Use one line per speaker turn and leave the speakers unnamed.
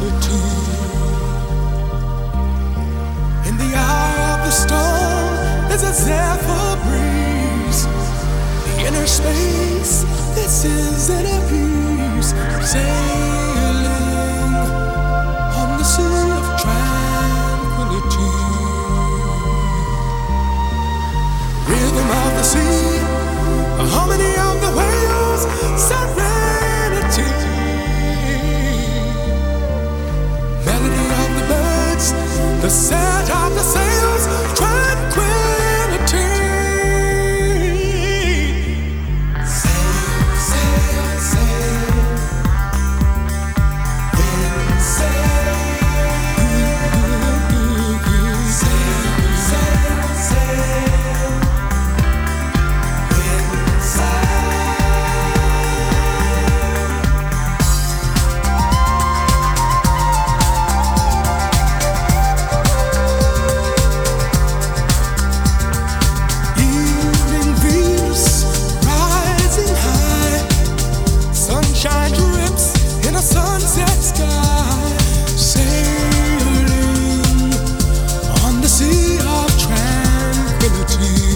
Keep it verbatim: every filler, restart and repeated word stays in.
tranquility. In the eye of the storm, there's a zephyr breeze. The inner space, this is inner peace. Sailing on the sea of tranquility. Rhythm of the sea, the harmony of the whales, serenity. Melody of the birds, the set of the sails, tranquility. Sail, sail, sail. Wind sail. Sail, sail, sail. Wind sail. Evening breeze rising high, sunshine drips in a sunset sky, sailing on the sea of tranquility.